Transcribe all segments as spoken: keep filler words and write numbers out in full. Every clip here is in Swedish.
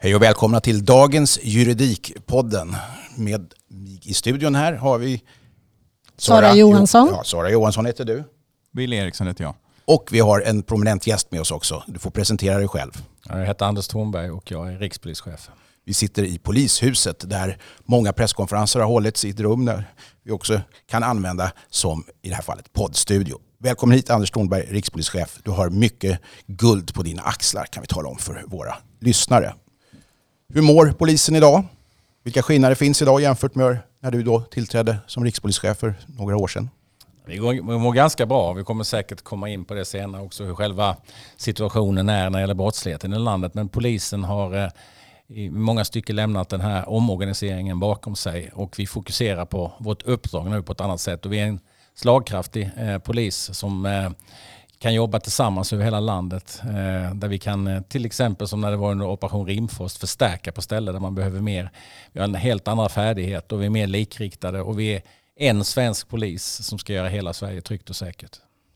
Hej och välkomna till dagens Juridikpodden. Med mig i studion här har vi Sara, Sara Johansson. Ja, Sara Johansson heter du. Bill Eriksson heter jag. Och vi har en prominent gäst med oss också. Du får presentera dig själv. Jag heter Anders Thornberg och jag är rikspolischef. Vi sitter i polishuset där många presskonferenser har hållits i ett rum där vi också kan använda som i det här fallet poddstudio. Välkommen hit Anders Thornberg, rikspolischef. Du har mycket guld på dina axlar kan vi tala om för våra lyssnare. Hur mår polisen idag? Vilka skillnader finns idag jämfört med när du då tillträdde som rikspolischef för några år sedan? Vi mår ganska bra. Vi kommer säkert komma in på det senare också, hur själva situationen är när det gäller brottsligheten i landet. Men polisen har i många stycken lämnat den här omorganiseringen bakom sig och vi fokuserar på vårt uppdrag nu på ett annat sätt. Och vi är en slagkraftig eh, polis som eh, kan jobba tillsammans över hela landet. Eh, där vi kan eh, till exempel som när det var under operation Rimfrost förstärka på ställen där man behöver mer. Vi har en helt andra färdighet och vi är mer likriktade och vi är en svensk polis som ska göra hela Sverige tryggt och säkert.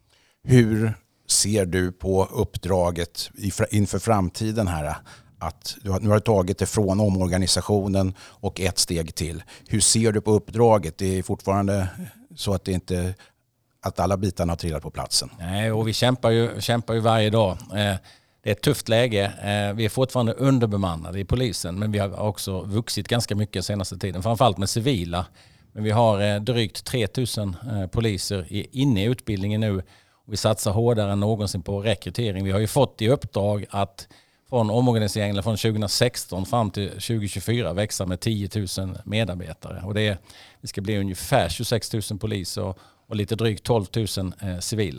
Hur ser du på uppdraget inför framtiden här? Att du har, nu har du tagit det från omorganisationen och ett steg till. Hur ser du på uppdraget? Det är fortfarande så att det inte att alla bitarna har trillat på platsen. Nej, och vi kämpar ju, kämpar ju varje dag. Det är ett tufft läge. Vi är fortfarande underbemannade i polisen, men vi har också vuxit ganska mycket senaste tiden. Framförallt med civila. Men vi har drygt tre tusen poliser inne i utbildningen nu. Och vi satsar hårdare än någonsin på rekrytering. Vi har ju fått i uppdrag att från omorganiseringen från tjugohundrasexton fram till tjugohundratjugofyra växa med tio tusen medarbetare. Och det, är, det ska bli ungefär tjugosex tusen poliser och, och lite drygt tolv tusen eh, civila.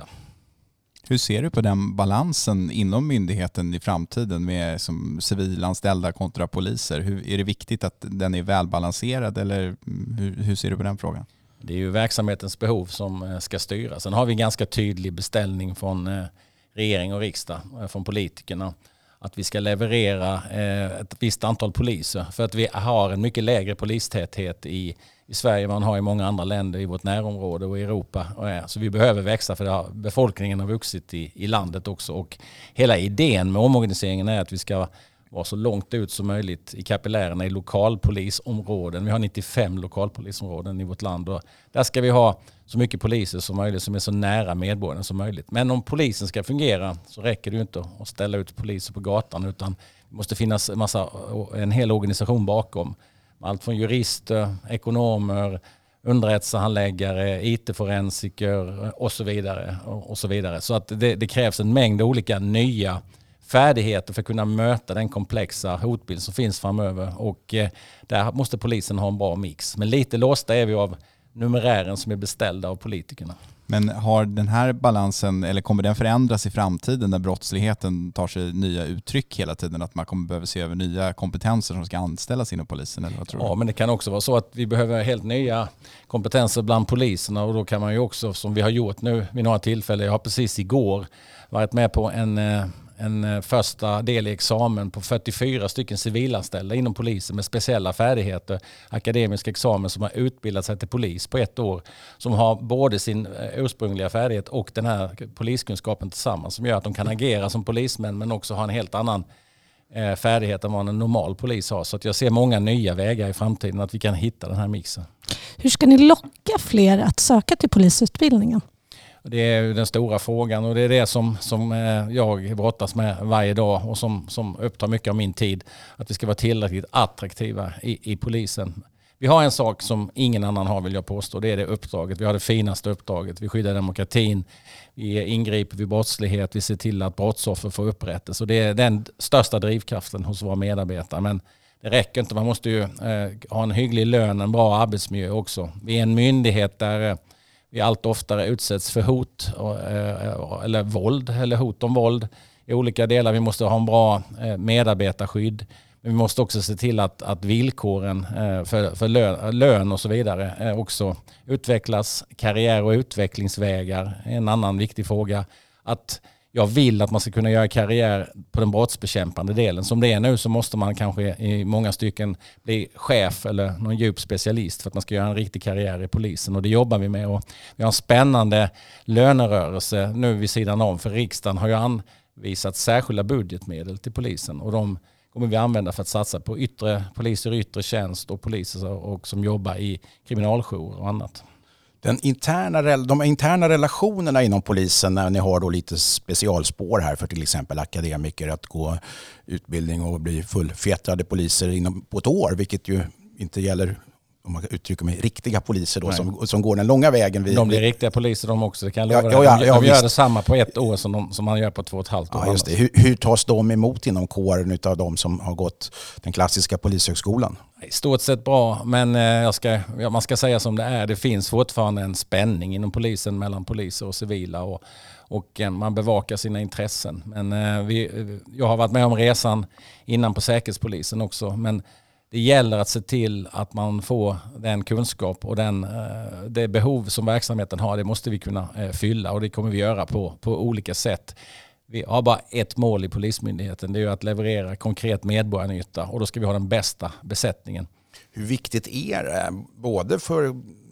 Hur ser du på den balansen inom myndigheten i framtiden med som civilanställda kontra poliser? Hur, är det viktigt att den är välbalanserad eller hur, hur ser du på den frågan? Det är ju verksamhetens behov som ska styra. Sen har vi en ganska tydlig beställning från eh, regering och riksdag, eh, från politikerna. Att vi ska leverera eh, ett visst antal poliser. För att vi har en mycket lägre polistäthet i, i Sverige än man har i många andra länder i vårt närområde och i Europa. Och, eh, så vi behöver växa för det har, befolkningen har vuxit i, i landet också. Och hela idén med omorganiseringen är att vi ska vara så långt ut som möjligt i kapillärerna i lokalpolisområden. Vi har nittiofem lokalpolisområden i vårt land och där ska vi ha så mycket poliser som möjligt som är så nära medborgarna som möjligt. Men om polisen ska fungera så räcker det ju inte att ställa ut poliser på gatan utan det måste finnas en, massa, en hel organisation bakom. Allt från jurister, ekonomer, underrättelsehandläggare, I T-forensiker och så vidare. Och så vidare. Så att det, det krävs en mängd olika nya färdigheter för att kunna möta den komplexa hotbild som finns framöver. Och eh, där måste polisen ha en bra mix. Men lite låsta är vi av numerären som är beställda av politikerna. Men har den här balansen, eller kommer den förändras i framtiden när brottsligheten tar sig nya uttryck hela tiden? Att man kommer behöva se över nya kompetenser som ska anställas inom polisen? Eller vad tror du? Ja, men det kan också vara så att vi behöver helt nya kompetenser bland poliserna och då kan man ju också, som vi har gjort nu vid några tillfällen, jag har precis igår varit med på en en första del i examen på fyrtiofyra stycken civilanställda inom polisen med speciella färdigheter, akademisk examen som har utbildat sig till polis på ett år, som har både sin ursprungliga färdighet och den här poliskunskapen tillsammans som gör att de kan agera som polismän men också ha en helt annan färdighet än vad en normal polis har. Så att jag ser många nya vägar i framtiden att vi kan hitta den här mixen. Hur ska ni locka fler att söka till polisutbildningen? Det är den stora frågan och det är det som, som jag brottas med varje dag och som, som upptar mycket av min tid. Att vi ska vara tillräckligt attraktiva i, i polisen. Vi har en sak som ingen annan har vill jag påstå. Det är det uppdraget. Vi har det finaste uppdraget. Vi skyddar demokratin. Vi ingriper vid brottslighet. Vi ser till att brottsoffer får upprättelse. Och det är den största drivkraften hos våra medarbetare. Men det räcker inte. Man måste ju eh, ha en hygglig lön, en bra arbetsmiljö också. Vi är en myndighet där eh, vi allt oftare utsätts för hot eller våld eller hot om våld i olika delar. Vi måste ha en bra medarbetarskydd. Men vi måste också se till att, att villkoren för, för lön, lön och så vidare också utvecklas. Karriär- och utvecklingsvägar är en annan viktig fråga. Att jag vill att man ska kunna göra karriär på den brottsbekämpande delen. Som det är nu så måste man kanske i många stycken bli chef eller någon djup specialist för att man ska göra en riktig karriär i polisen. Och det jobbar vi med. Och vi har en spännande lönerörelse nu vid sidan om. För riksdagen har ju anvisat särskilda budgetmedel till polisen. Och de kommer vi använda för att satsa på yttre poliser i yttre tjänst och poliser och som jobbar i kriminaljour och annat. Den interna, de interna relationerna inom polisen, när ni har då lite specialspår här för till exempel akademiker att gå utbildning och bli fullfjättrade poliser inom, på ett år, vilket ju inte gäller, om man uttrycker mig, riktiga poliser då, som, som går den långa vägen. Vid, de blir riktiga poliser de också, det kan jag lova. Ja, ja, ja, de de ja, gör det samma på ett år som, de, som man gör på två och ett halvt år. Ja, just det. Hur, hur tas de emot inom kåren av de som har gått den klassiska polishögskolan? I stort sett bra, men jag ska, ja, man ska säga som det är. Det finns fortfarande en spänning inom polisen mellan poliser och civila och, och man bevakar sina intressen. Men eh, vi, jag har varit med om resan innan på Säkerhetspolisen också, men det gäller att se till att man får den kunskap och den, eh, det behov som verksamheten har. Det måste vi kunna eh, fylla och det kommer vi göra på, på olika sätt. Vi har bara ett mål i Polismyndigheten, det är ju att leverera konkret medborgarnytta och då ska vi ha den bästa besättningen. Hur viktigt är det både för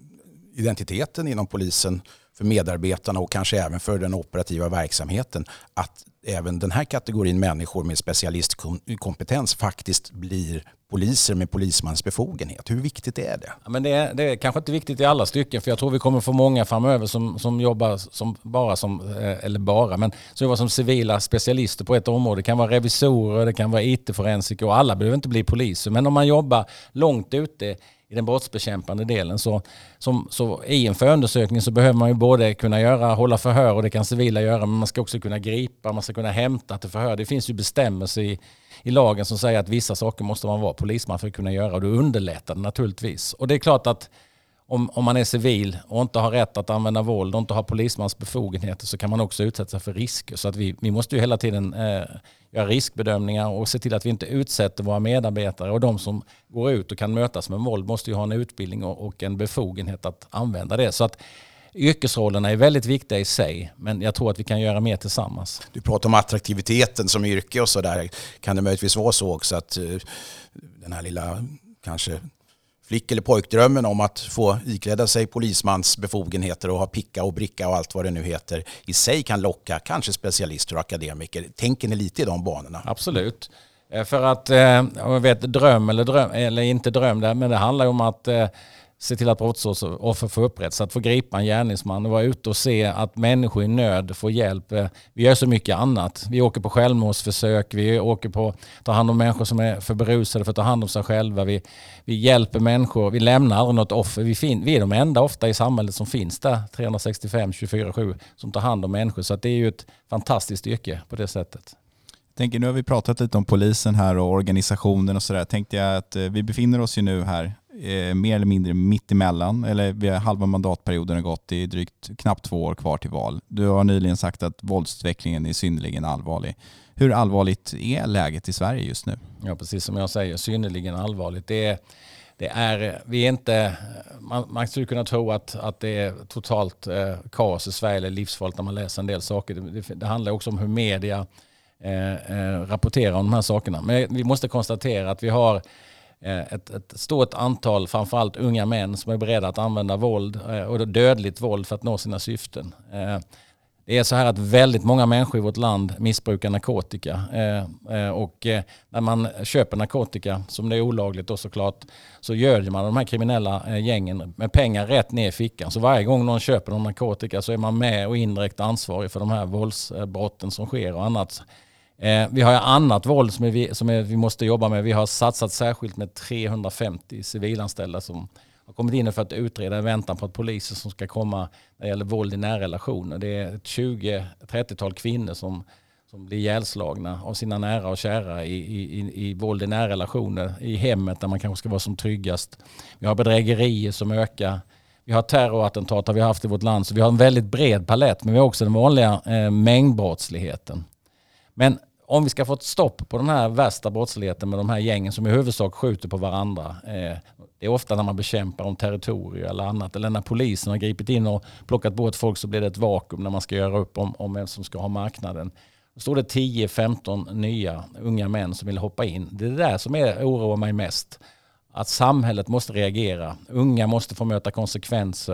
identiteten inom polisen, för medarbetarna och kanske även för den operativa verksamheten att även den här kategorin människor med specialistkompetens faktiskt blir poliser med polismans befogenhet? Hur viktigt är det? Ja, men det, är, det är kanske inte viktigt i alla stycken, för jag tror vi kommer få många framöver som, som jobbar som bara som, eller bara, men som jobbar som civila specialister på ett område. Det kan vara revisorer, det kan vara I T-forensiker och alla behöver inte bli poliser. Men om man jobbar långt ute i den brottsbekämpande delen så, som, så i en förundersökning så behöver man ju både kunna göra, hålla förhör och det kan civila göra, men man ska också kunna gripa, man ska kunna hämta till förhör. Det finns ju bestämmelser i, i lagen som säger att vissa saker måste man vara polisman för att kunna göra och det underlättar naturligtvis. Och det är klart att om, om man är civil och inte har rätt att använda våld och inte har polismans befogenheter så kan man också utsätta sig för risker. Så att vi, vi måste ju hela tiden eh, göra riskbedömningar och se till att vi inte utsätter våra medarbetare och de som går ut och kan mötas med våld måste ju ha en utbildning och, och en befogenhet att använda det. Så att yrkesrollerna är väldigt viktiga i sig, men jag tror att vi kan göra mer tillsammans. Du pratar om attraktiviteten som yrke och så där. Kan det möjligtvis vara så också att uh, den här lilla kanske flick- eller pojkdrömmen om att få ikläda sig polismans befogenheter och ha picka och bricka och allt vad det nu heter i sig kan locka kanske specialister och akademiker. Tänker ni lite i de banorna? Absolut. För att, jag vet, dröm eller, dröm, eller inte dröm, där, men det handlar om att se till att brottsoffer får upprättelse, att få gripa en gärningsman och vara ute och se att människor i nöd får hjälp. Vi gör så mycket annat. Vi åker på självmordsförsök, vi åker på att ta hand om människor som är för berusade för att ta hand om sig själva. Vi, vi hjälper människor, vi lämnar aldrig något offer. Vi, fin- vi är de enda ofta i samhället som finns där, trehundrasextiofem tjugofyra sju, som tar hand om människor. Så att det är ju ett fantastiskt yrke på det sättet. Jag tänker, nu har vi pratat lite om polisen här och organisationen och sådär. Tänkte jag att vi befinner oss ju nu här eh, mer eller mindre mitt emellan. Eller vi har halva mandatperioden har gått. Det är drygt knappt två år kvar till val. Du har nyligen sagt att våldsutvecklingen är synnerligen allvarlig. Hur allvarligt är läget i Sverige just nu? Ja, precis som jag säger, synnerligen allvarligt. Det är, det är, vi är inte, man, man skulle kunna tro att, att det är totalt eh, kaos i Sverige eller livsfarligt när man läser en del saker. Det, det, det handlar också om hur media Eh, eh, rapportera om de här sakerna. Men vi måste konstatera att vi har eh, ett, ett stort antal, framförallt unga män som är beredda att använda våld eh, och dödligt våld för att nå sina syften. Eh, det är så här att väldigt många människor i vårt land missbrukar narkotika eh, eh, och eh, när man köper narkotika, som det är olagligt då såklart, så göder man de här kriminella eh, gängen med pengar rätt ner i fickan. Så varje gång någon köper någon narkotika så är man med och indirekt ansvarig för de här våldsbrotten som sker och annat. Eh, vi har annat våld som, är vi, som är, vi måste jobba med. Vi har satsat särskilt med trehundrafemtio civilanställda som har kommit in för att utreda i väntan på att poliser som ska komma när det gäller våld i närrelationer. Det är ett tjugo till trettio-tal kvinnor som, som blir ihjälslagna av sina nära och kära i, i, i, i våld i närrelationer, i hemmet där man kanske ska vara som tryggast. Vi har bedrägerier som ökar. Vi har terrorattentat har vi haft i vårt land, så vi har en väldigt bred palett, men vi har också den vanliga eh, mängdbrottsligheten. Men om vi ska få ett stopp på den här värsta brottsligheten med de här gängen som i huvudsak skjuter på varandra. Eh, det är ofta när man bekämpar om territorier eller annat. Eller när polisen har gripit in och plockat bort folk så blir det ett vakuum när man ska göra upp om, om vem som ska ha marknaden. Då står det tio femton nya unga män som vill hoppa in. Det är det där som är, oroar mig mest. Att samhället måste reagera. Unga måste få möta konsekvenser.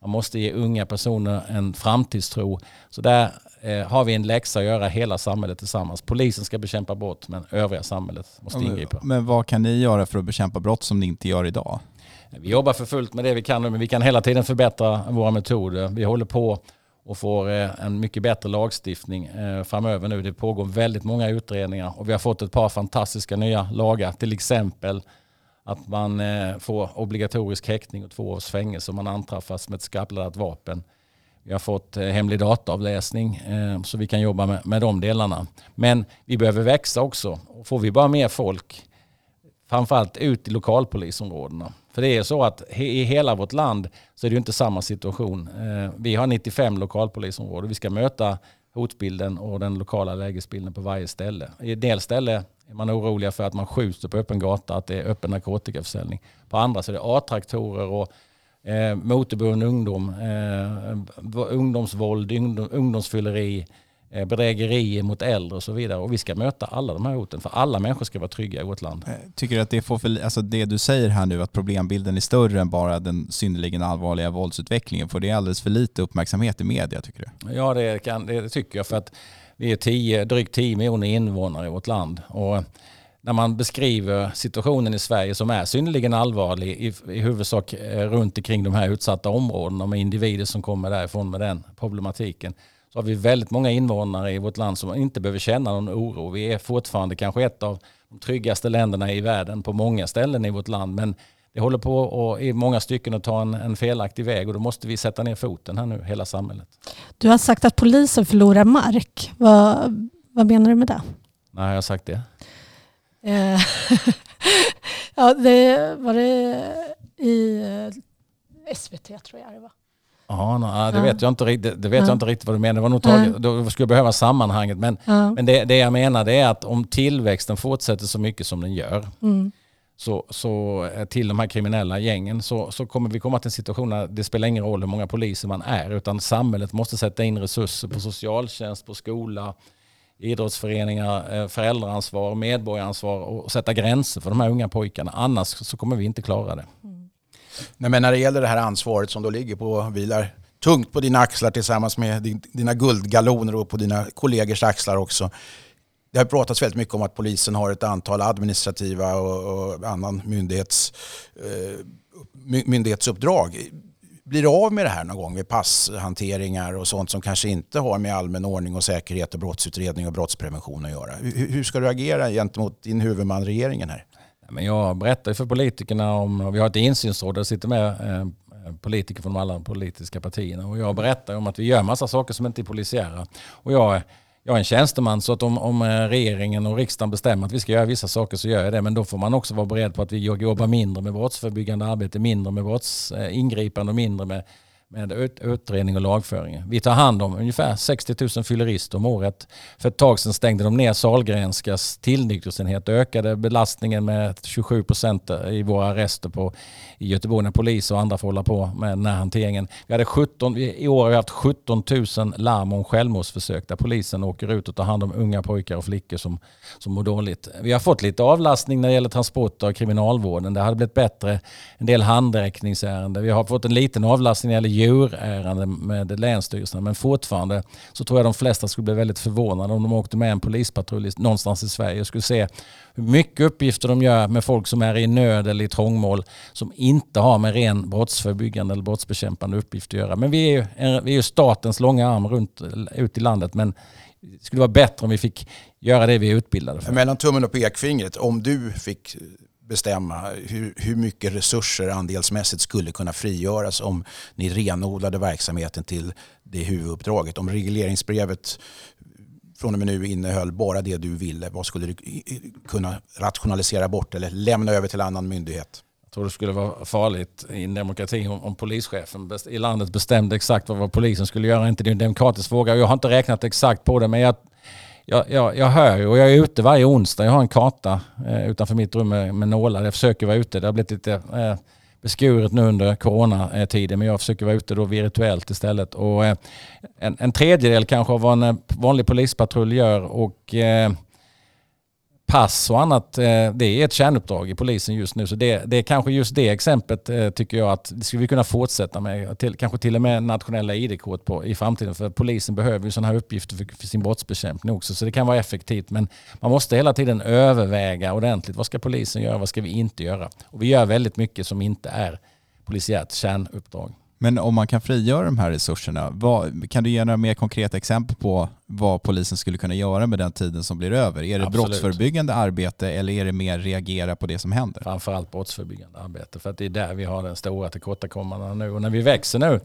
Man måste ge unga personer en framtidstro. Så där eh, har vi en läxa att göra hela samhället tillsammans. Polisen ska bekämpa brott, men övriga samhället måste ingripa. Men vad kan ni göra för att bekämpa brott som ni inte gör idag? Vi jobbar för fullt med det vi kan nu, men vi kan hela tiden förbättra våra metoder. Vi håller på och får en mycket bättre lagstiftning framöver nu. Det pågår väldigt många utredningar och vi har fått ett par fantastiska nya lagar. Till exempel att man får obligatorisk häktning och två års fängelse om man anträffas med ett skarpladdat vapen. Vi har fått hemlig dataavläsning så vi kan jobba med, med de delarna. Men vi behöver växa också. Och får vi bara mer folk, framförallt ut i lokalpolisområdena. För det är så att i hela vårt land så är det ju inte samma situation. Vi har nittiofem lokalpolisområden. Vi ska möta hotbilden och den lokala lägesbilden på varje ställe. I en del ställe är man oroliga för att man skjuter på öppen gata, att det är öppen narkotikaförsäljning. På andra så är det A-traktorer och eh, motorburen ungdom, eh, ungdomsvåld, ungdom, ungdomsfylleri, eh, bedrägerier mot äldre och så vidare. Och vi ska möta alla de här hoten, för alla människor ska vara trygga i vårt land. Tycker du att det får för, alltså det du säger här nu, att problembilden är större än bara den synnerligen allvarliga våldsutvecklingen, får det alldeles för lite uppmärksamhet i media, tycker du? Ja, det, kan, det tycker jag, för att vi är tio, drygt tio miljoner invånare i vårt land. Och när man beskriver situationen i Sverige som är synnerligen allvarlig, i, i huvudsak runt omkring de här utsatta områdena med individer som kommer därifrån med den problematiken, så har vi väldigt många invånare i vårt land som inte behöver känna någon oro. Vi är fortfarande kanske ett av de tryggaste länderna i världen på många ställen i vårt land, men det håller på och i många stycken att ta en, en felaktig väg, och då måste vi sätta ner foten här nu, hela samhället. Du har sagt att polisen förlorar mark. Vad, vad menar du med det? Nej, jag har sagt det. Eh, ja, det var det i S V T, tror jag det var. Ja, nej, det vet jag inte riktigt. Det vet ja. jag inte riktigt vad du menar. Det var nog taget, då skulle jag behöva sammanhanget. Men, ja. men det, det jag menar det är att om tillväxten fortsätter så mycket som den gör, mm. så, så till de här kriminella gängen, så, så kommer vi komma till en situation där det spelar ingen roll hur många poliser man är, utan samhället måste sätta in resurser på socialtjänst, på skola, idrottsföreningar, föräldraansvar, medborgaransvar och sätta gränser för de här unga pojkarna. Annars så kommer vi inte klara det. Mm. Nej, men när det gäller det här ansvaret som då ligger på, vilar tungt på dina axlar tillsammans med dina guldgaloner och på dina kollegors axlar också. Det har pratats väldigt mycket om att polisen har ett antal administrativa och, och annan myndighets, eh, myndighetsuppdrag. Blir det av med det här någon gång med passhanteringar och sånt som kanske inte har med allmän ordning och säkerhet och brottsutredning och brottsprevention att göra? Hur, hur ska du agera gentemot din huvudman, regeringen här? Men jag berättar för politikerna om, vi har ett insynsråd där det sitter med eh, politiker från alla politiska partierna, och jag berättar om att vi gör massa saker som inte är polisiära. Och jag, jag är en tjänsteman, så att om, om regeringen och riksdagen bestämmer att vi ska göra vissa saker så gör jag det, men då får man också vara beredd på att vi jobbar mindre med brottsförebyggande arbete, mindre med brottsingripande och mindre med med ut, utredning och lagföring. Vi tar hand om ungefär sextio tusen fyllerister om året. För ett tag sedan stängde de ner Sahlgrenskas tillnyktringsenhet, ökade belastningen med tjugosju procent i våra arrester på, i Göteborg när polis och andra får hålla på med den här hanteringen. Vi hade sjutton, i år har vi haft sjutton tusen larm om självmordsförsök där polisen åker ut och tar hand om unga pojkar och flickor som, som mår dåligt. Vi har fått lite avlastning när det gäller transport av kriminalvården. Det hade blivit bättre, en del handräckningsärenden. Vi har fått en liten avlastning när det gäller djurärenden med länsstyrelserna, men fortfarande så tror jag de flesta skulle bli väldigt förvånade om de åkte med en polispatrull någonstans i Sverige och skulle se hur mycket uppgifter de gör med folk som är i nöd eller i trångmål som inte har med ren brottsförebyggande eller brottsbekämpande uppgift att göra. Men vi är ju, vi är ju statens långa arm runt, ut i landet, men det skulle vara bättre om vi fick göra det vi är utbildade för. Mellan tummen och pekfingret, om du fick bestämma hur, hur mycket resurser andelsmässigt skulle kunna frigöras om ni renodlade verksamheten till det huvuduppdraget. Om regleringsbrevet från och med nu innehöll bara det du ville, vad skulle du kunna rationalisera bort eller lämna över till annan myndighet? Jag tror det skulle vara farligt i en demokrati om, om polischefen i landet bestämde exakt vad, vad polisen skulle göra. Inte det är en demokratisk fråga. Jag har inte räknat exakt på det, men jag Jag, jag, jag hör ju, och jag är ute varje onsdag. Jag har en karta eh, utanför mitt rum med, med nålar. Jag försöker vara ute. Det har blivit lite eh, beskuret nu under coronatiden, men jag försöker vara ute då virtuellt istället. Och, eh, en, en tredjedel kanske av vad en vanlig polispatrull gör, och eh, pass och annat, det är ett kärnuppdrag i polisen just nu. Så det, det är kanske just det exemplet tycker jag att det skulle vi kunna fortsätta med. Till, kanske till och med nationella I D-kort på, i framtiden. För polisen behöver ju sådana här uppgifter för, för sin brottsbekämpning också. Så det kan vara effektivt. Men man måste hela tiden överväga ordentligt. Vad ska polisen göra? Vad ska vi inte göra? Och vi gör väldigt mycket som inte är polisiärt kärnuppdrag. Men om man kan frigöra de här resurserna, vad, kan du ge några mer konkreta exempel på vad polisen skulle kunna göra med den tiden som blir över? Är det Absolut. brottsförebyggande arbete eller är det mer reagera på det som händer? Framförallt brottsförebyggande arbete, för att det är där vi har den stora tillkortakommanden nu. Och när vi växer nu,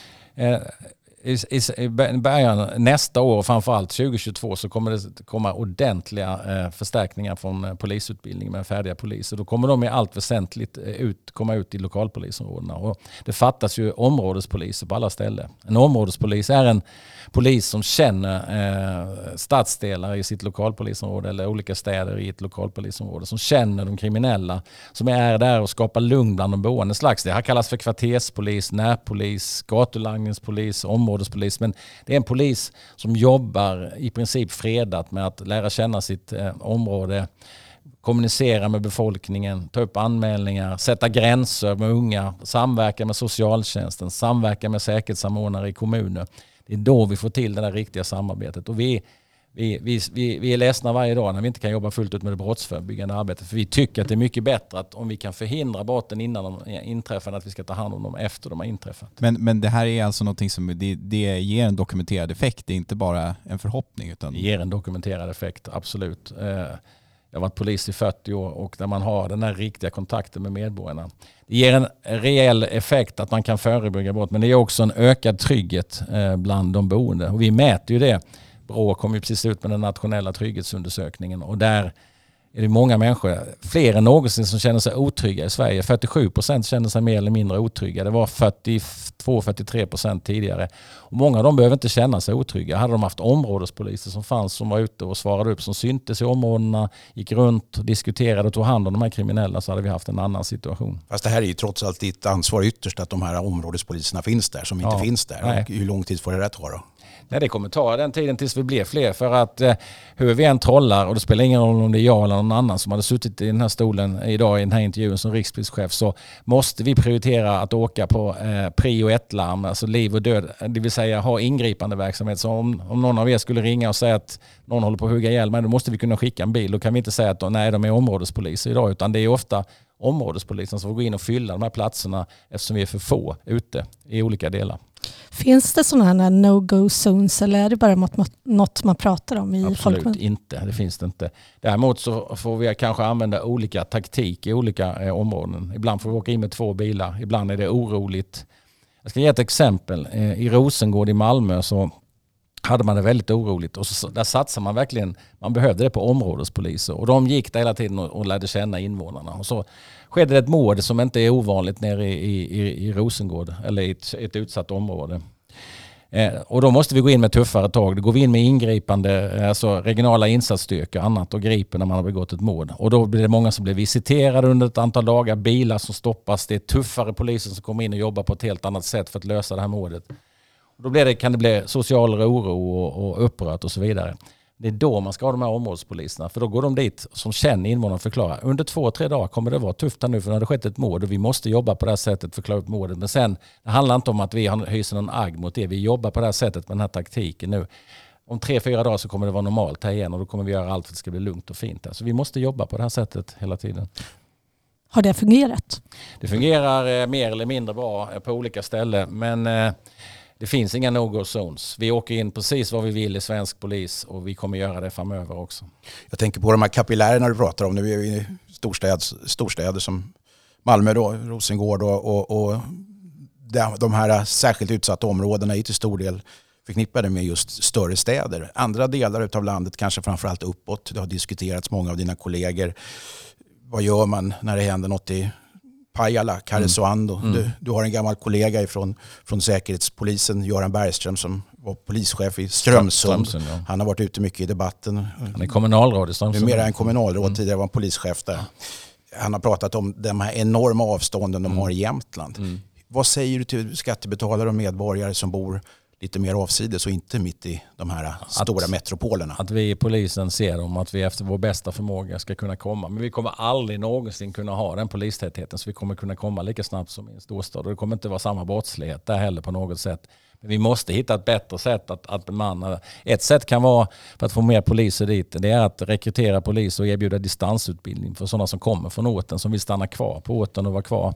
eh, i, i, i början nästa år och framförallt tjugo tjugotvå så kommer det komma ordentliga eh, förstärkningar från eh, polisutbildning med färdiga poliser. Då kommer de i allt väsentligt eh, ut, komma ut i lokalpolisområdena. Och det fattas ju områdespoliser på alla ställen. En områdespolis är en polis som känner eh, stadsdelar i sitt lokalpolisområde eller olika städer i ett lokalpolisområde, som känner de kriminella, som är där och skapar lugn bland de boende. Slags, det här kallas för kvarterspolis, närpolis, gatulangningspolis, områdespolis, men det är en polis som jobbar i princip fredat med att lära känna sitt eh, område, kommunicera med befolkningen, ta upp anmälningar, sätta gränser med unga, samverka med socialtjänsten, samverka med säkerhetssamordnare i kommuner. Det är då vi får till det där riktiga samarbetet. Och vi, vi, vi, vi, vi är ledsna varje dag när vi inte kan jobba fullt ut med det brottsförebyggande arbetet. För vi tycker att det är mycket bättre att om vi kan förhindra brotten innan de inträffar, att vi ska ta hand om dem efter de har inträffat. Men, men det här är alltså någonting som det, det ger en dokumenterad effekt. Det är inte bara en förhoppning. Utan... Det ger en dokumenterad effekt, absolut. Jag har varit polis i fyrtio år och där man har den här riktiga kontakten med medborgarna. Det ger en reell effekt att man kan förebygga brott, men det ger också en ökad trygghet bland de boende. Och vi mäter ju det. Brå kom ju precis ut med den nationella trygghetsundersökningen och där är det många människor, fler än någonsin, som känner sig otrygga i Sverige. fyrtiosju procent känner sig mer eller mindre otrygga. Det var fyrtiotvå till fyrtiotre procent tidigare. Och många av dem behöver inte känna sig otrygga. Hade de haft områdespoliser som fanns, som var ute och svarade upp, som syntes i områdena, gick runt och diskuterade och tog hand om de här kriminella, så hade vi haft en annan situation. Fast det här är ju trots allt ditt ansvar ytterst att de här områdespoliserna finns där som inte Ja, finns där. Och hur lång tid får det rätt ta då? Nej, det kommer ta den tiden tills vi blir fler, för att eh, hur vi än trollar, och det spelar ingen roll om det är jag eller någon annan som hade suttit i den här stolen idag i den här intervjun som rikspolischef, så måste vi prioritera att åka på eh, prio ett-larm, alltså liv och död, det vill säga ha ingripande verksamhet. Så om, om någon av er skulle ringa och säga att någon håller på att hugga ihjäl mig, då måste vi kunna skicka en bil. Då kan vi inte säga att då, nej, de är områdespoliser idag, utan det är ofta områdespolisen som får gå in och fylla de här platserna eftersom vi är för få ute i olika delar. Finns det sådana här no-go zones eller är det bara något man pratar om i Absolut folkmun? inte, det finns det inte. Däremot så får vi kanske använda olika taktik i olika eh, områden. Ibland får vi åka in med två bilar, ibland är det oroligt. Jag ska ge ett exempel. Eh, I Rosengård i Malmö så hade man det väldigt oroligt och så, där satsar man verkligen, man behövde det på områdespoliser och de gick där hela tiden och, och lärde känna invånarna. Och så skedde det ett mord som inte är ovanligt nere i, i, i Rosengård eller i ett, ett utsatt område. Eh, och då måste vi gå in med tuffare tag. Då går vi in med ingripande, alltså regionala insatsstyrkor och annat och griper när man har begått ett mord. Och då blir det många som blir visiterade under ett antal dagar, bilar som stoppas, det är tuffare poliser som kommer in och jobbar på ett helt annat sätt för att lösa det här mordet. Då blir det, kan det bli social oro och, och upprört och så vidare. Det är då man ska ha de här områdespoliserna. För då går de dit som känner invånarna och förklarar. Under två, tre dagar kommer det vara tufft här nu för det har skett ett mord och vi måste jobba på det här sättet för att klara upp mordet. Men sen, det handlar inte om att vi hyser någon agg mot det. Vi jobbar på det här sättet med den här taktiken nu. Om tre, fyra dagar så kommer det vara normalt här igen och då kommer vi göra allt för att det ska bli lugnt och fint här. Så vi måste jobba på det här sättet hela tiden. Har det fungerat? Det fungerar eh, mer eller mindre bra eh, på olika ställen. Men... Eh, Det finns inga no-go zones. Vi åker in precis vad vi vill i svensk polis och vi kommer göra det framöver också. Jag tänker på de här kapillärerna du pratar om. Nu är vi i storstäds, storstäder som Malmö, då, Rosengård och, och, och de här särskilt utsatta områdena är till stor del förknippade med just större städer. Andra delar av landet, kanske framförallt uppåt. Det har diskuterats många av dina kollegor. Vad gör man när det händer något i Pajala, Karesuando. Mm. Du, du har en gammal kollega ifrån, från Säkerhetspolisen, Göran Bergström, som var polischef i Strömsund. Strömsund ja. Han har varit ute mycket i debatten. Han är kommunalråd i Strömsund. Numera en kommunalråd, mm. tidigare var en polischef där. Han har pratat om de här enorma avstånden de mm. har i Jämtland. Mm. Vad säger du till skattebetalare och medborgare som bor lite mer avsides och inte mitt i de här stora att, metropolerna. Att vi i polisen ser dem, att vi efter vår bästa förmåga ska kunna komma. Men vi kommer aldrig någonsin kunna ha den polistätheten, så vi kommer kunna komma lika snabbt som i en storstad. Och det kommer inte vara samma brottslighet där heller på något sätt. Men vi måste hitta ett bättre sätt att, att bemanna. Ett sätt kan vara, för att få mer poliser dit, det är att rekrytera poliser och erbjuda distansutbildning för sådana som kommer från orten, som vill stanna kvar på orten och vara kvar.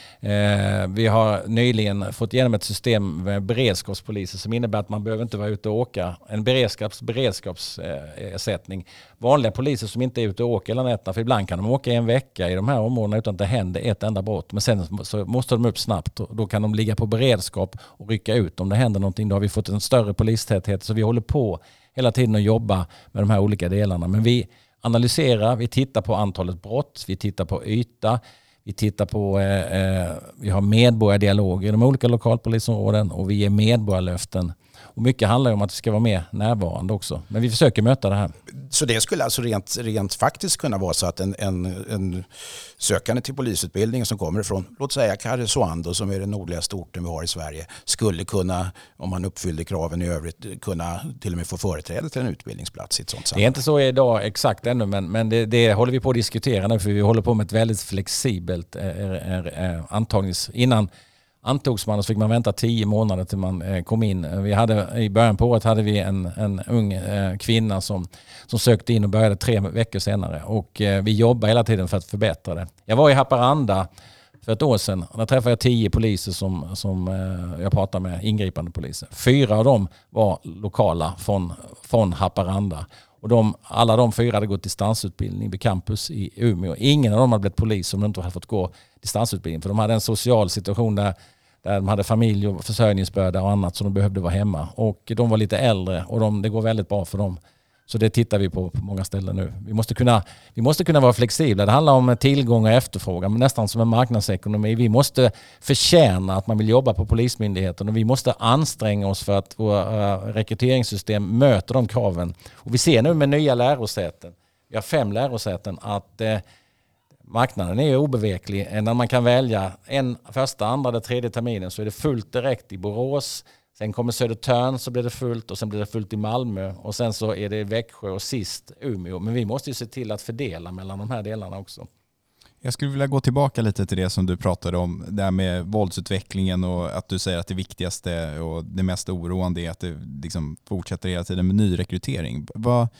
Eh, vi har nyligen fått igenom ett system med beredskapspoliser som innebär att man behöver inte vara ute och åka. En beredskaps, beredskapsersättning. Vanliga poliser som inte är ute och åker hela nätterna, för ibland kan de åka en vecka i de här områdena utan att det händer ett enda brott. Men sen så måste de upp snabbt och då kan de ligga på beredskap och rycka ut om det händer någonting. Då har vi fått en större polistäthet, så vi håller på hela tiden att jobba med de här olika delarna. Men vi analyserar, vi tittar på antalet brott, vi tittar på yta. Vi tittar på, eh, vi har medborgardialog i de olika lokalpolisområden och vi ger medborgarlöften. Och mycket handlar om att vi ska vara mer närvarande också. Men vi försöker möta det här. Så det skulle alltså rent, rent faktiskt kunna vara så att en, en, en sökande till polisutbildningen som kommer från, låt säga Karesuando, som är den nordligaste orten vi har i Sverige, skulle kunna, om man uppfyllde kraven i övrigt, kunna till och med få företräde till en utbildningsplats i ett sånt sammanhang. Det är inte så idag exakt ännu, men, men det, det håller vi på att diskutera nu, för vi håller på med ett väldigt flexibelt eh, eh, antagnings... Innan antogs man och så fick man vänta tio månader till man eh, kom in. Vi hade, i början på året hade vi en, en ung eh, kvinna som, som sökte in och började tre veckor senare. Och eh, vi jobbar hela tiden för att förbättra det. Jag var i Haparanda för ett år sedan. Där träffade jag tio poliser som, som eh, jag pratade med, ingripande poliser. Fyra av dem var lokala från, från Haparanda. Och de, alla de fyra hade gått distansutbildning vid campus i Umeå. Ingen av dem hade blivit polis om de inte hade fått gå distansutbildning. För de hade en social situation där, där de hade familj och försörjningsbörda och annat, så de behövde vara hemma. Och de var lite äldre och de, det går väldigt bra för dem. Så det tittar vi på på många ställen nu. Vi måste kunna, vi måste kunna vara flexibla. Det handlar om tillgång och efterfrågan, men nästan som en marknadsekonomi. Vi måste förtjäna att man vill jobba på polismyndigheten och vi måste anstränga oss för att våra rekryteringssystem möter de kraven. Och vi ser nu med nya lärosäten, vi har fem lärosäten, att eh, marknaden är obeveklig. När man kan välja en första, andra eller tredje terminen så är det fullt direkt i Borås. Sen kommer Södertörn, så blir det fullt och sen blir det fullt i Malmö och sen så är det Växjö och sist Umeå. Men vi måste ju se till att fördela mellan de här delarna också. Jag skulle vilja gå tillbaka lite till det som du pratade om, där med våldsutvecklingen och att du säger att det viktigaste och det mest oroande är att det liksom fortsätter hela tiden med nyrekrytering. Vad,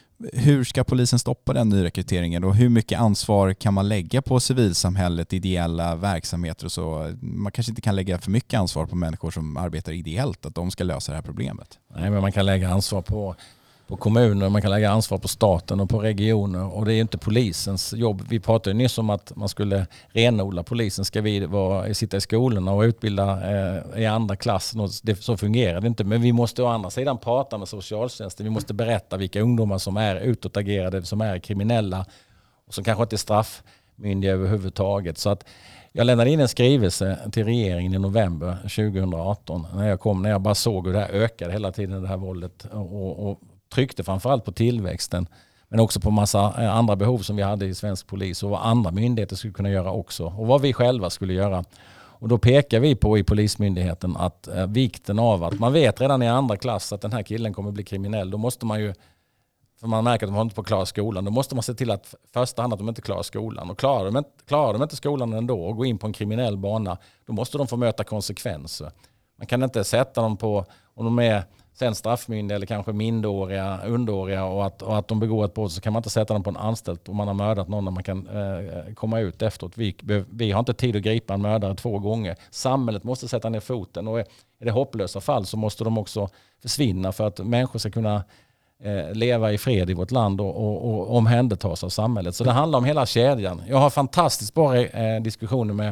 hur ska polisen stoppa den nyrekryteringen och hur mycket ansvar kan man lägga på civilsamhället, ideella verksamheter och så? Man kanske inte kan lägga för mycket ansvar på människor som arbetar ideellt, att de ska lösa det här problemet. Nej, men man kan lägga ansvar på, på kommuner, man kan lägga ansvar på staten och på regioner, och det är inte polisens jobb. Vi pratade nyss om att man skulle renodla polisen. Ska vi vara, sitta i skolorna och utbilda eh, i andra klass? Det, så fungerar det inte. Men vi måste å andra sidan prata med socialtjänsten. Vi måste berätta vilka ungdomar som är utåtagerade, som är kriminella och som kanske inte är straffmyndiga överhuvudtaget. Så att jag lämnade in en skrivelse till regeringen i november tjugohundraarton när jag kom, när jag bara såg hur det här ökade hela tiden, det här våldet, och, och tryckte framförallt på tillväxten, men också på massa andra behov som vi hade i svensk polis och vad andra myndigheter skulle kunna göra också och vad vi själva skulle göra. Och då pekar vi på i polismyndigheten att eh, vikten av att man vet redan i andra klass att den här killen kommer bli kriminell. Då måste man ju, för man märker att de inte får klara skolan, då måste man se till att första hand att de inte klarar skolan. Och klarar de inte, klarar de inte skolan ändå och går in på en kriminell bana, då måste de få möta konsekvenser. Man kan inte sätta dem på, om de är sen straffmyndiga eller kanske minderåriga, underåriga och att, och att de begår ett brott, så kan man inte sätta dem på en anstalt om man har mördat någon när man kan eh, komma ut efteråt. Vi, vi har inte tid att gripa en mördare två gånger. Samhället måste sätta ner foten, och är, är det hopplösa fall så måste de också försvinna för att människor ska kunna eh, leva i fred i vårt land och, och, och omhändertas av samhället. Så det handlar om hela kedjan. Jag har fantastiskt bra eh, diskussioner med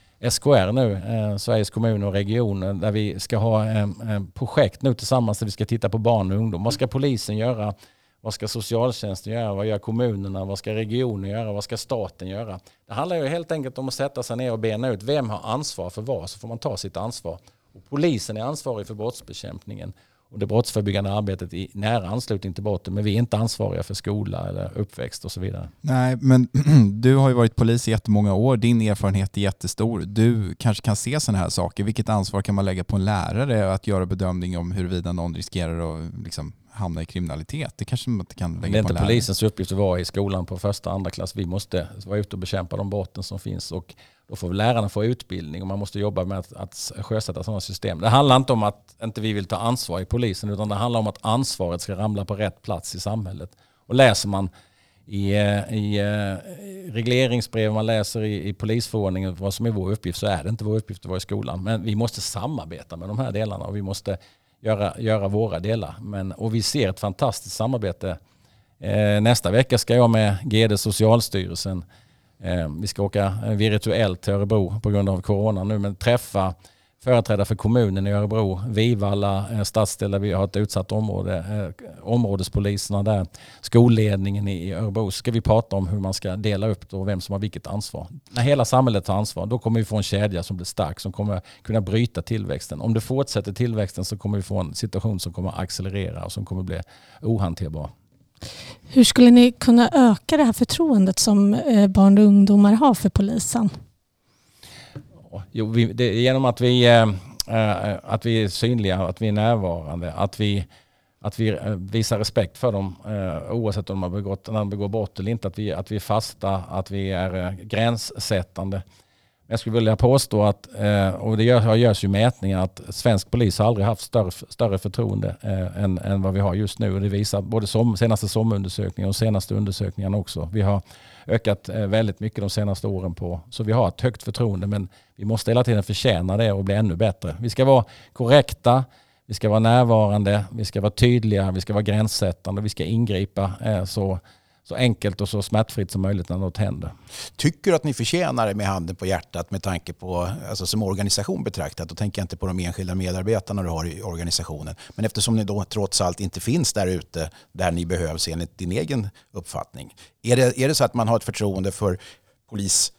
S K R nu, eh, Sveriges kommuner och regioner, där vi ska ha en eh, eh, projekt nu tillsammans där vi ska titta på barn och ungdom. Vad ska polisen göra? Vad ska socialtjänsten göra? Vad gör kommunerna? Vad ska regionen göra? Vad ska staten göra? Det handlar ju helt enkelt om att sätta sig ner och bena ut vem har ansvar för vad, så får man ta sitt ansvar. Och polisen är ansvarig för brottsbekämpningen. och det brottsförebyggande arbetet i nära anslutning till brotten, men vi är inte ansvariga för skola eller uppväxt och så vidare. Nej, men du har ju varit polis i jättemånga år. Din erfarenhet är jättestor. Du kanske kan se sådana här saker. Vilket ansvar kan man lägga på en lärare att göra bedömning om huruvida någon riskerar att liksom hamna i kriminalitet? Det kanske man inte kan lägga på en lärare. Det är inte polisens uppgift att vara i skolan på första och andra klass. Vi måste vara ute och bekämpa de brotten som finns, och då får lärarna få utbildning och man måste jobba med att, att sjösätta sådana system. Det handlar inte om att inte vi vill ta ansvar i polisen, utan det handlar om att ansvaret ska ramla på rätt plats i samhället. Och läser man i, i regleringsbrev, man läser i, i polisförordningen vad som är vår uppgift, så är det inte vår uppgift att vara i skolan. Men vi måste samarbeta med de här delarna och vi måste göra, göra våra delar. Men, och vi ser ett fantastiskt samarbete. Eh, nästa vecka ska jag med G D Socialstyrelsen, eh, vi ska åka virtuellt till Örebro på grund av corona nu, men träffa företrädare för kommunen i Örebro, Vivalla eh, stadsdel där vi har ett utsatt område, eh, områdespoliserna där, skolledningen i Örebro. Ska vi prata om hur man ska dela upp det och vem som har vilket ansvar. När hela samhället tar ansvar, då kommer vi få en kedja som blir stark, som kommer kunna bryta tillväxten. Om det fortsätter tillväxten så kommer vi få en situation som kommer accelerera och som kommer bli ohanterbar. Hur skulle ni kunna öka det här förtroendet som barn och ungdomar har för polisen? Jo, vi, det, genom att vi, äh, att vi är synliga, att vi är närvarande, att vi, att vi visar respekt för dem äh, oavsett om de har begått, när de begår brott eller inte, att vi, att vi är fasta, att vi är äh, gränssättande. Jag skulle vilja påstå att, och det gör, görs ju mätningar, att svensk polis har aldrig haft större, större förtroende eh, än, än vad vi har just nu. Och det visar både som, senaste somundersökningen och senaste undersökningen också. Vi har ökat eh, väldigt mycket de senaste åren på, så vi har ett högt förtroende, men vi måste hela tiden förtjäna det och bli ännu bättre. Vi ska vara korrekta, vi ska vara närvarande, vi ska vara tydliga, vi ska vara gränssättande, vi ska ingripa eh, så så enkelt och så smärtfritt som möjligt när något händer. Tycker du att ni förtjänar det med handen på hjärtat med tanke på, alltså som organisation betraktat, då tänker jag inte på de enskilda medarbetarna du har i organisationen, men eftersom ni då trots allt inte finns där ute där ni behövs enligt din egen uppfattning. Är det, är det så att man har ett förtroende för polis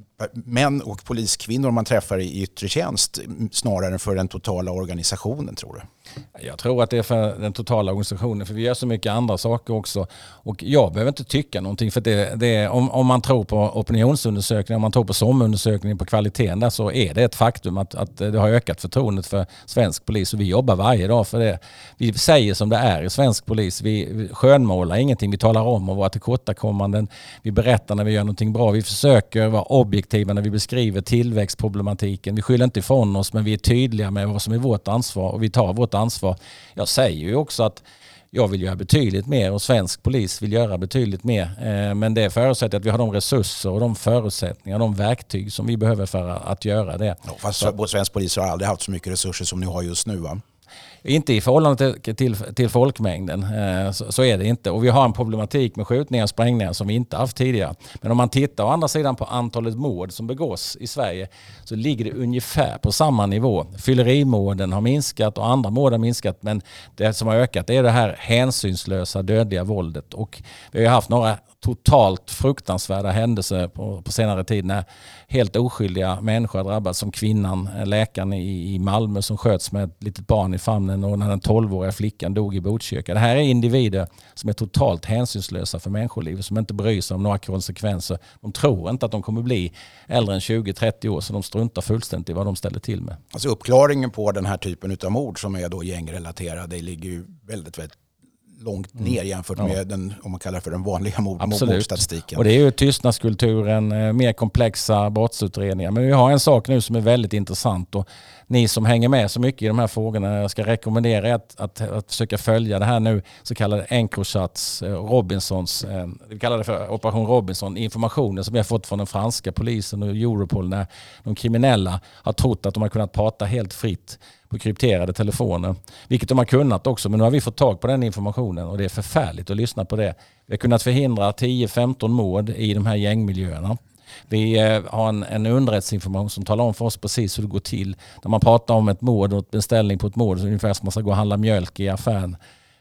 män och poliskvinnor man träffar i yttre tjänst snarare än för den totala organisationen, tror du? Jag tror att det är för den totala organisationen, för vi gör så mycket andra saker också. Och jag behöver inte tycka någonting, för det, det är, om, om man tror på opinionsundersökningar, om man tror på SOM-undersökningen, på kvaliteten där, så är det ett faktum att, att det har ökat förtroendet för svensk polis, och vi jobbar varje dag för det. Vi säger som det är i svensk polis, vi skönmålar ingenting, vi talar om och våra tillkortakommanden, vi berättar när vi gör någonting bra, vi försöker vara objektiva när vi beskriver tillväxtproblematiken, vi skyller inte ifrån oss, men vi är tydliga med vad som är vårt ansvar och vi tar vårt ansvar. Jag säger ju också att jag vill göra betydligt mer och svensk polis vill göra betydligt mer. Men det förutsätter att vi har de resurser och de förutsättningar, de verktyg som vi behöver för att göra det. Ja, fast så, svensk polis har aldrig haft så mycket resurser som ni har just nu, va? Inte i förhållande till, till, till folkmängden, så, så är det inte. Och vi har en problematik med skjutningar och sprängningar som vi inte haft tidigare. Men om man tittar å andra sidan på antalet mord som begås i Sverige, så ligger det ungefär på samma nivå. Fyllerimorden har minskat och andra mord har minskat, men det som har ökat är det här hänsynslösa dödliga våldet. Och vi har haft några totalt fruktansvärda händelser på, på senare tid när helt oskyldiga människor har drabbats, som kvinnan, läkaren i, i Malmö som sköts med ett litet barn i famnen, och när den tolvåriga flickan dog i Botkyrka. Det här är individer som är totalt hänsynslösa för människoliv, som inte bryr sig om några konsekvenser. De tror inte att de kommer bli äldre än tjugo till trettio år, så de struntar fullständigt i vad de ställer till med. Alltså uppklaringen på den här typen av mord som är då gängrelaterade ligger ju väldigt, väldigt långt ner jämfört med ja. den, om man kallar det för den vanliga mord, mordstatistiken. Och det är ju tystnadskulturen, mer komplexa brottsutredningar. Men vi har en sak nu som är väldigt intressant, och ni som hänger med så mycket i de här frågorna, jag ska rekommendera att, att, att försöka följa det här nu, så kallade Encrochats, Robinsons, vi kallar det för Operation Robinson, informationen som vi har fått från den franska polisen och Europol, när de kriminella har trott att de har kunnat prata helt fritt på krypterade telefoner, vilket de har kunnat också, men nu har vi fått tag på den informationen och det är förfärligt att lyssna på det. Vi har kunnat förhindra tio femton mord i de här gängmiljöerna. Vi har en, en underrättelseinformation som talar om för oss precis hur det går till. När man pratar om ett mord och ett beställning på ett mord, så ungefär som man ska gå och handla mjölk i affären.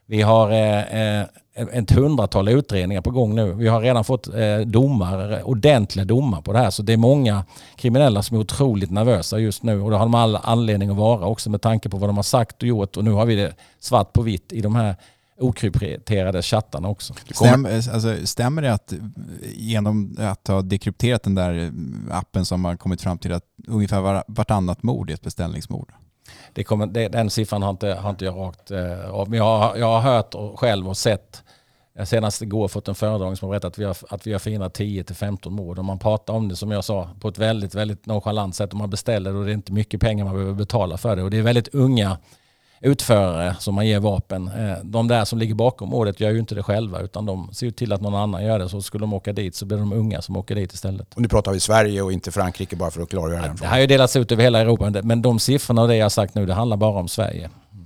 Vi har eh, ett hundratal utredningar på gång nu. Vi har redan fått eh, domar, ordentliga domar på det här. Så det är många kriminella som är otroligt nervösa just nu. Och det har de all anledning att vara också med tanke på vad de har sagt och gjort. Och nu har vi det svart på vitt i de här okrypterade chattarna också. Stämmer, alltså, stämmer det att genom att ha dekrypterat den där appen som har kommit fram till att ungefär var, vartannat mord är ett beställningsmord? Det kommer, det, den siffran har inte, har inte jag rakt eh, av. Men jag har, jag har hört och själv och sett, senast igår fått en föredragning som har berättat att vi har, att vi har förhindrat tio till femton mord. Och man pratar om det, som jag sa, på ett väldigt, väldigt nonchalant sätt. Om man beställer och det är inte mycket pengar man behöver betala för det. Och det är väldigt unga utförare som man ger vapen. De där som ligger bakom mordet gör ju inte det själva, utan de ser ju till att någon annan gör det. Så skulle de åka dit så blir de unga som åker dit istället. Och nu pratar vi Sverige och inte Frankrike, bara för att klargöra den. Det har ju delats ut över hela Europa, men de siffrorna och det jag har sagt nu, det handlar bara om Sverige.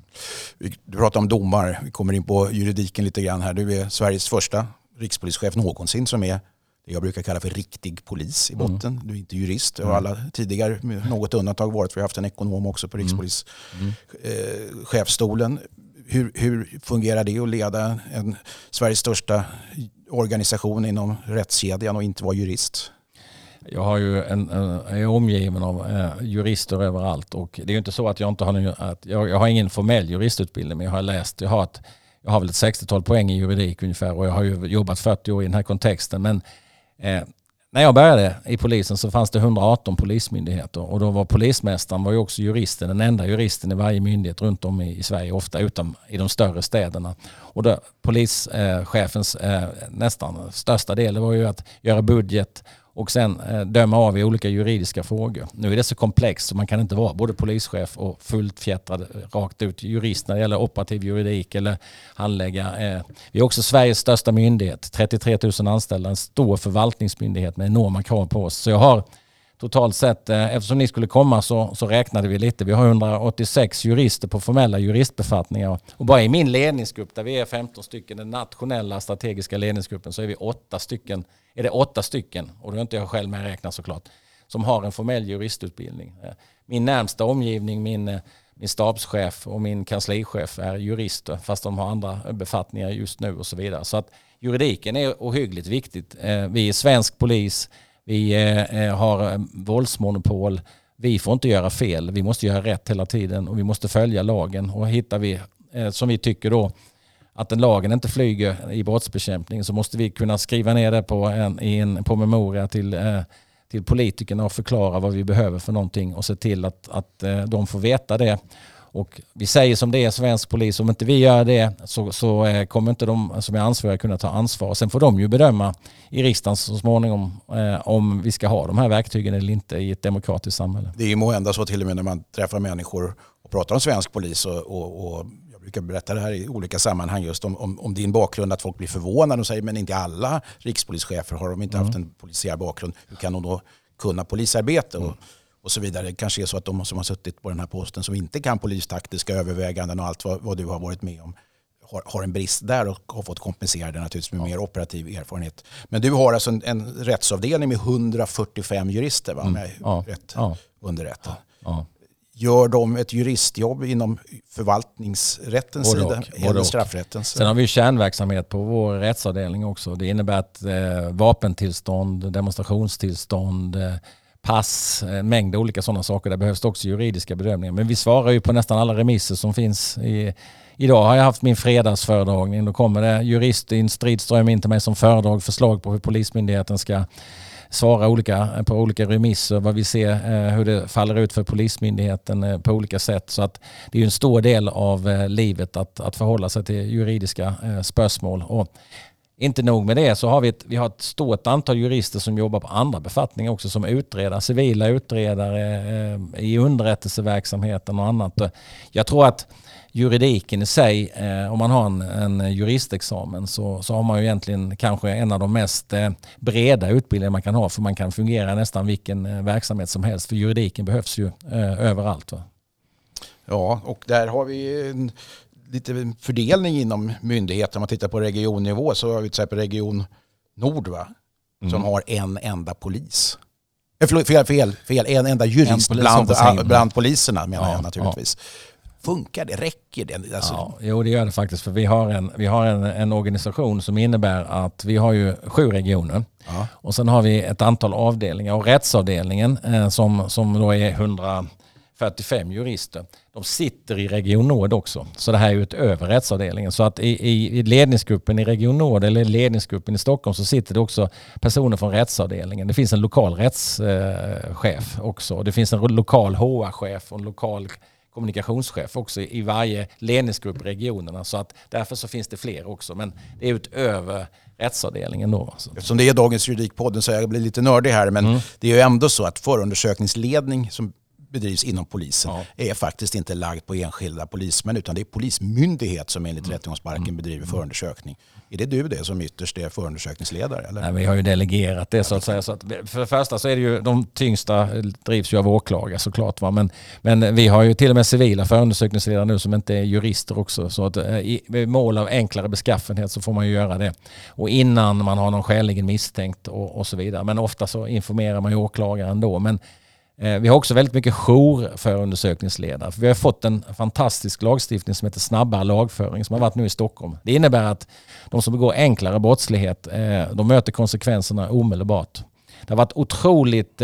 Du pratar om domar, vi kommer in på juridiken lite grann här. Du är Sveriges första rikspolischef någonsin som är det jag brukar kalla för riktig polis i botten. Mm. Du är inte jurist. Och alla tidigare, med något undantag varit, vi har haft en ekonom också på rikspolischefsstolen. Mm. Eh, hur, hur fungerar det att leda en Sveriges största organisation inom rättskedjan och inte vara jurist? Jag har ju en, jag är omgiven av eh, jurister överallt, och det är ju inte så att jag inte har någon, att jag, jag har ingen formell juristutbildning, men jag har läst, jag har, ett, jag har väl ett sextiotal poäng i juridik ungefär, och jag har ju jobbat fyrtio år i den här kontexten. Men eh, när jag började i polisen så fanns det hundraarton polismyndigheter, och då var polismästaren var ju också juristen, den enda juristen i varje myndighet runt om i, i Sverige, ofta utom i de större städerna. Och då, polischefens eh, eh, nästan största del var ju att göra budget och sen eh, döma av i olika juridiska frågor. Nu är det så komplext så man kan inte vara både polischef och fullt fjättrad rakt ut jurist när det gäller operativ juridik eller handlägga. Eh. Vi är också Sveriges största myndighet, trettiotre tusen anställda, en stor förvaltningsmyndighet med enorma krav på oss. Så jag har totalt sett, eh, eftersom ni skulle komma så, så räknade vi lite. Vi har hundraåttiosex jurister på formella juristbefattningar. Och bara i min ledningsgrupp, där vi är femton stycken, den nationella strategiska ledningsgruppen, så är vi åtta stycken. Är det åtta stycken, och då är inte jag själv med räkna såklart, som har en formell juristutbildning. Min närmsta omgivning, min, min stabschef och min kanslichef är jurister, fast de har andra befattningar just nu och så vidare. Så att juridiken är ohyggligt viktigt. Vi är svensk polis, vi har våldsmonopol, vi får inte göra fel, vi måste göra rätt hela tiden och vi måste följa lagen. Och hittar vi, som vi tycker då, att den lagen inte flyger i brottsbekämpning, så måste vi kunna skriva ner det på en, i en promemoria till, eh, till politikerna och förklara vad vi behöver för någonting och se till att, att eh, de får veta det. Och vi säger som det är svensk polis, om inte vi gör det så, så eh, kommer inte de som är ansvariga kunna ta ansvar. Sen får de ju bedöma i riksdagen så småningom eh, om vi ska ha de här verktygen eller inte i ett demokratiskt samhälle. Det är ju måhända så till och med när man träffar människor och pratar om svensk polis och, och, och jag brukar berätta det här i olika sammanhang just om, om, om din bakgrund, att folk blir förvånade och säger men inte alla rikspolischefer har de inte mm. haft en polisiär bakgrund. Hur kan de då kunna polisarbete och, och så vidare? Det kanske är så att de som har suttit på den här posten som inte kan polistaktiska överväganden och allt vad, vad du har varit med om har, har en brist där och har fått kompensera det naturligtvis med ja. mer operativ erfarenhet. Men du har alltså en, en rättsavdelning med hundrafyrtiofem jurister, va? Med mm. ja. rätt ja. underrättad. Ja. Gör de ett juristjobb inom förvaltningsrättens både sida och, eller straffrättens? Sen har vi kärnverksamhet på vår rättsavdelning också. Det innebär att eh, vapentillstånd, demonstrationstillstånd, eh, pass, en mängd olika sådana saker. Där behövs det också juridiska bedömningar. Men vi svarar ju på nästan alla remisser som finns. I, idag har jag haft min fredagsföredragning. Då kommer det jurist i en stridström in till mig som föredrag, förslag på hur Polismyndigheten ska svara olika, på olika remisser, vad vi ser, eh, hur det faller ut för Polismyndigheten eh, på olika sätt. Så att det är ju en stor del av eh, livet att, att förhålla sig till juridiska eh, spörsmål. Och inte nog med det, så har vi ett, vi har ett stort antal jurister som jobbar på andra befattningar också, som utredare, civila utredare eh, i underrättelseverksamheten och annat. Jag tror att juridiken i sig, eh, om man har en, en juristexamen så, så har man ju egentligen kanske en av de mest eh, breda utbildningar man kan ha, för man kan fungera nästan vilken eh, verksamhet som helst, för juridiken behövs ju eh, överallt. Va? Ja, och där har vi en, lite fördelning inom myndigheter. Om man tittar på regionnivå så har vi till exempel region Nord, va? Mm. Som har en enda polis. Eh, förlåt, fel, fel, fel, en enda jurist en bland, bland poliserna menar ja, jag naturligtvis. Ja. Funkar det? Räcker det? Alltså... Ja, jo, det gör det faktiskt. För vi har en, vi har en, en organisation som innebär att vi har ju sju regioner. Ja. Och sen har vi ett antal avdelningar. Och rättsavdelningen eh, som, som då är hundrafyrtiofem jurister. De sitter i Region Nord också. Så det här är ju utöver rättsavdelningen. Så att i, i, i ledningsgruppen i Region Nord eller ledningsgruppen i Stockholm så sitter det också personer från rättsavdelningen. Det finns en lokal rättschef eh, också. Det finns en lokal H R-chef och en lokal kommunikationschef också i varje ledningsgrupp i regionerna. Så att därför så finns det fler också. Men det är utöver rättsavdelningen då. Alltså. Eftersom det är dagens juridikpodden så jag blir lite nördig här. Men mm. det är ju ändå så att förundersökningsledning som bedrivs inom polisen ja. är faktiskt inte lagd på enskilda polismän utan det är polismyndighet som enligt mm. rättegångsbalken mm. bedriver förundersökning. Är det du det som ytterst är förundersökningsledare? Eller? Nej, vi har ju delegerat det så att säga. Så att för det första så är det ju de tyngsta drivs ju av åklagare såklart. Va? Men, men vi har ju till och med civila förundersökningsledare nu som inte är jurister också. Så att i mål av enklare beskaffenhet så får man ju göra det. Och innan man har någon skäligen misstänkt och, och så vidare. Men ofta så informerar man ju åklagaren ändå. Men vi har också väldigt mycket jour för undersökningsledare. För vi har fått en fantastisk lagstiftning som heter snabbare lagföring som har varit nu i Stockholm. Det innebär att de som begår enklare brottslighet de möter konsekvenserna omedelbart. Det har varit otroligt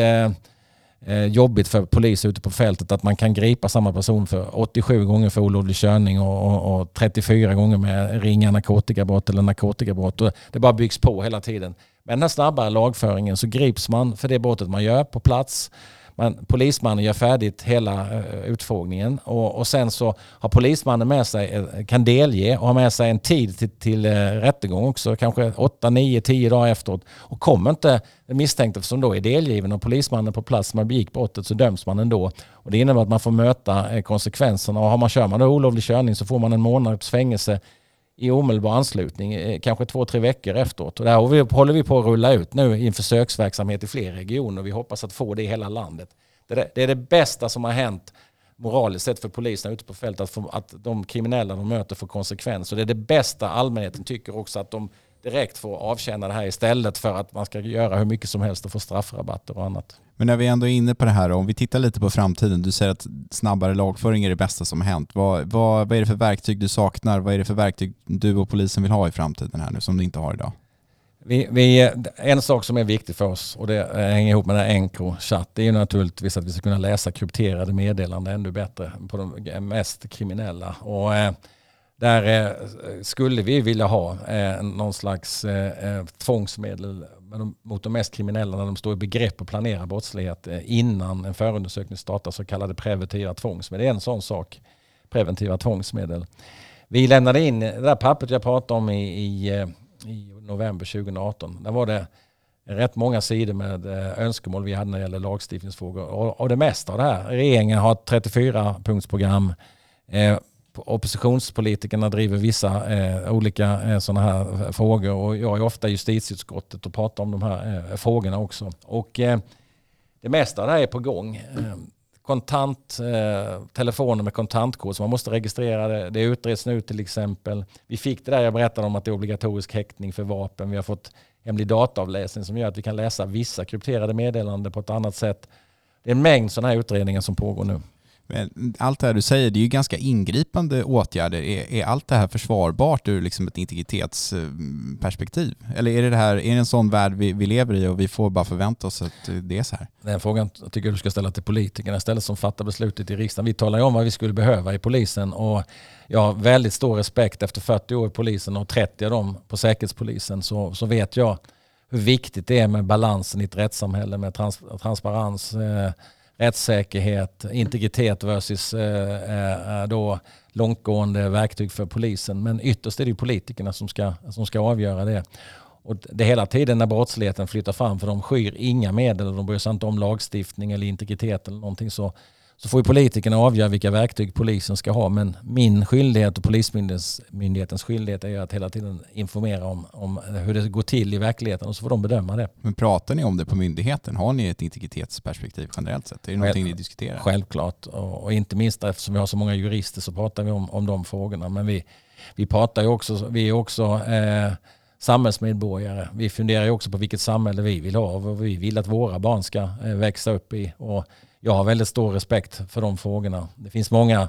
jobbigt för poliser ute på fältet att man kan gripa samma person för åttiosju gånger för olovlig körning och, och, och trettiofyra gånger med ringa narkotikabrott eller narkotikabrott. Och det bara byggs på hela tiden. Men den snabbare lagföringen så grips man för det brottet man gör på plats. Man, polismannen gör färdigt hela uh, utfrågningen och, och sen så har polismannen med sig, uh, kan delge och har med sig en tid till, till uh, rättegång också, kanske åtta, nio, tio dagar efteråt. Och kommer inte den misstänkte som då är delgiven och polismannen på plats man begick brottet så döms man ändå. Och det innebär att man får möta uh, konsekvenserna och har man kör man då olovlig körning så får man en månads fängelse i omedelbar anslutning, kanske två, tre veckor efteråt. Och där håller vi på att rulla ut nu i en försöksverksamhet i fler regioner. Vi hoppas att få det i hela landet. Det är det, är det bästa som har hänt moraliskt sett för poliserna ute på fältet, att, få, att de kriminella de möter får konsekvenser. Det är det bästa allmänheten tycker också, att de direkt får avtjäna det här istället för att man ska göra hur mycket som helst och få straffrabatter och annat. Men när vi ändå är inne på det här, om vi tittar lite på framtiden, du säger att snabbare lagföring är det bästa som har hänt. Vad, vad, vad är det för verktyg du saknar? Vad är det för verktyg du och polisen vill ha i framtiden här nu som du inte har idag? Vi, vi, en sak som är viktig för oss, och det hänger ihop med den här Encro-chatt, det är ju naturligtvis att vi ska kunna läsa krypterade meddelanden ännu bättre på de mest kriminella. Och eh, där eh, skulle vi vilja ha eh, någon slags eh, tvångsmedel mot de mest kriminella när de står i begrepp att planera brottslighet eh, innan en förundersökning startar, så kallade preventiva tvångsmedel. Det är en sån sak, preventiva tvångsmedel. Vi lämnade in det där pappret jag pratade om i, i, i november tjugoarton. Där var det rätt många sidor med önskemål vi hade när det gäller lagstiftningsfrågor. Och, och det mesta av det här. Regeringen har ett trettiofyra punktsprogram. Eh, oppositionspolitikerna driver vissa eh, olika eh, sådana här frågor. Och jag är ofta i justitieutskottet och pratar om de här eh, frågorna också. Och eh, det mesta av det här är på gång. Eh, kontant, eh, telefoner med kontantkod så man måste registrera det. Det utreds nu till exempel. Vi fick det där jag berättade om att det är obligatorisk häktning för vapen. Vi har fått hemlig dataavläsning som gör att vi kan läsa vissa krypterade meddelanden på ett annat sätt. Det är en mängd sådana här utredningar som pågår nu. Allt det här du säger, det är ju ganska ingripande åtgärder. Är, är allt det här försvarbart ur liksom ett integritetsperspektiv? Eller är det, det här, är det en sån värld vi, vi lever i och vi får bara förvänta oss att det är så här? Den frågan tycker jag du ska ställa till politikerna istället som fattar beslutet i riksdagen. Vi talar ju om vad vi skulle behöva i polisen och jag har väldigt stor respekt efter fyrtio år i polisen och trettio av dem på säkerhetspolisen så, så vet jag hur viktigt det är med balansen i ett rättssamhälle med trans, transparens, eh, rättssäkerhet, integritet versus eh, då långtgående verktyg för polisen. Men ytterst är det ju politikerna som ska, som ska avgöra det. Och det hela tiden när brottsligheten flyttar fram, för de skyr inga medel, de bryr sig inte om lagstiftning eller integritet eller någonting, så, så får ju politikerna avgöra vilka verktyg polisen ska ha. Men min skyldighet och polismyndighetens skyldighet är ju att hela tiden informera om, om hur det går till i verkligheten och så får de bedöma det. Men pratar ni om det på myndigheten? Har ni ett integritetsperspektiv generellt sett? Är det någonting ni diskuterar? Självklart. Och, och inte minst eftersom vi har så många jurister så pratar vi om, om de frågorna. Men vi, vi pratar ju också, vi är också eh, samhällsmedborgare. Vi funderar ju också på vilket samhälle vi vill ha och vad vi vill att våra barn ska eh, växa upp i. Och jag har väldigt stor respekt för de frågorna. Det finns många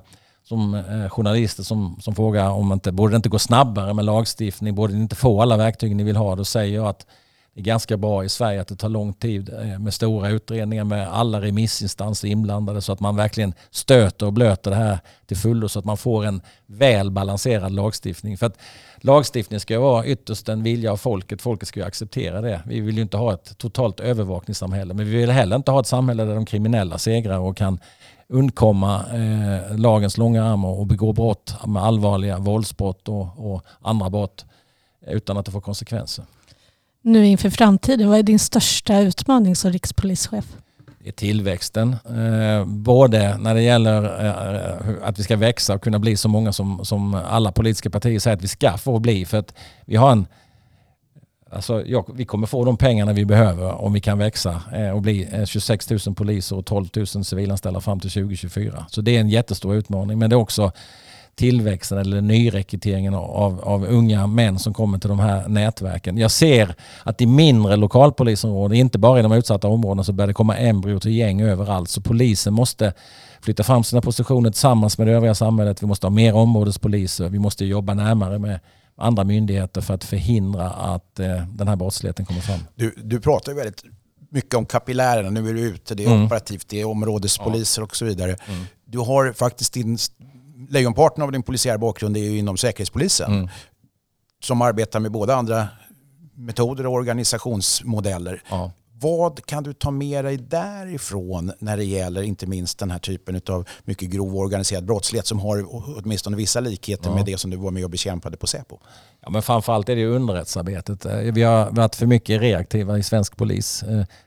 som eh, journalister som, som frågar om inte, borde det inte gå snabbare med lagstiftning, borde ni inte få alla verktyg ni vill ha, då säger jag att det är ganska bra i Sverige att det tar lång tid med stora utredningar med alla remissinstanser inblandade så att man verkligen stöter och blöter det här till fullo så att man får en väl balanserad lagstiftning. För att lagstiftning ska vara ytterst en vilja av folket. Folket ska ju acceptera det. Vi vill ju inte ha ett totalt övervakningssamhälle, men vi vill heller inte ha ett samhälle där de kriminella segrar och kan undkomma eh, lagens långa arm och begå brott med allvarliga våldsbrott och, och andra brott utan att det får konsekvenser. Nu inför framtiden, vad är din största utmaning som rikspolischef? Det är tillväxten. Eh, både när det gäller eh, att vi ska växa och kunna bli så många som, som alla politiska partier säger att vi ska få bli. För att vi har en... Alltså, jag, vi kommer få de pengarna vi behöver om vi kan växa eh, och bli eh, tjugosex tusen poliser och tolv tusen civilanställda fram till tjugo tjugofyra. Så det är en jättestor utmaning. Men det är också tillväxten eller nyrekryteringen av, av unga män som kommer till de här nätverken. Jag ser att i mindre lokalpolisområden, inte bara i de utsatta områdena, så börjar det komma embryo till gäng överallt. Så polisen måste flytta fram sina positioner tillsammans med det övriga samhället. Vi måste ha mer områdespoliser. Vi måste jobba närmare med andra myndigheter för att förhindra att eh, den här brottsligheten kommer fram. Du, du pratar ju väldigt mycket om kapillärerna. Nu är du ute, det är mm. operativt, det är områdespoliser ja. och så vidare. Mm. Du har faktiskt din... Lejonparten av din polisiära bakgrund är ju inom Säkerhetspolisen mm. som arbetar med både andra metoder och organisationsmodeller. Ja. Vad kan du ta med dig därifrån när det gäller inte minst den här typen av mycket grov organiserad brottslighet som har åtminstone vissa likheter ja. med det som du var med och bekämpade på Säpo? Ja, men framförallt är det ju underrättsarbetet. Vi har varit för mycket reaktiva i svensk polis.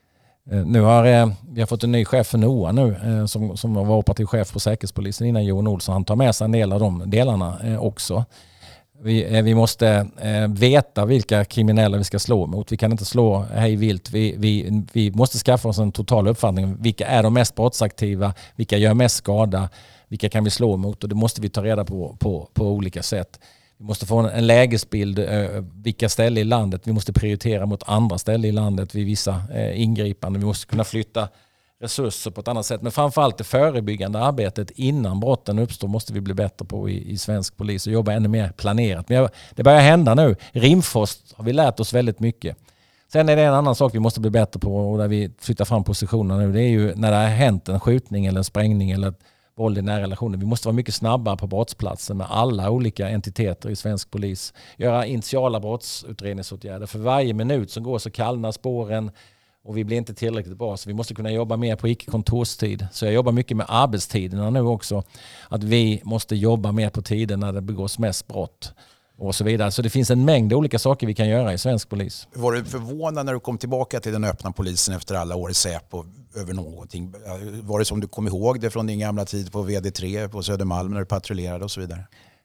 Nu har eh, vi har fått en ny chef för N O A nu eh, som, som var operativ chef på Säkerhetspolisen innan Johan Olsson. Han tar med sig en del av de delarna eh, också. Vi, eh, vi måste eh, veta vilka kriminella vi ska slå mot. Vi kan inte slå hej vilt. Vi, vi, vi måste skaffa oss en total uppfattning. Vilka är de mest brottsaktiva? Vilka gör mest skada? Vilka kan vi slå mot? Och det måste vi ta reda på på, på olika sätt. Vi måste få en lägesbild, eh, vilka ställen i landet. Vi måste prioritera mot andra ställen i landet vid vissa eh, ingripanden. Vi måste kunna flytta resurser på ett annat sätt. Men framförallt det förebyggande arbetet innan brotten uppstår måste vi bli bättre på i, i svensk polis och jobba ännu mer planerat. Men jag, det börjar hända nu. Rimfrost har vi lärt oss väldigt mycket. Sen är det en annan sak vi måste bli bättre på och där vi flyttar fram positionerna nu. Det är ju när det har hänt en skjutning eller en sprängning eller ett våld i nära relationer. Vi måste vara mycket snabbare på brottsplatsen med alla olika entiteter i svensk polis. Göra initiala brottsutredningsåtgärder. För varje minut som går så kallnar spåren och vi blir inte tillräckligt bra. Så vi måste kunna jobba mer på icke-kontorstid. Så jag jobbar mycket med arbetstiderna nu också. Att vi måste jobba mer på tiden när det begås mest brott. Och så vidare. Så det finns en mängd olika saker vi kan göra i svensk polis. Var du förvånad när du kom tillbaka till den öppna polisen efter alla år i Säpo över någonting? Var det som du kom ihåg det från din gamla tid på V D tre på Södermalm när du patrullerade och så vidare?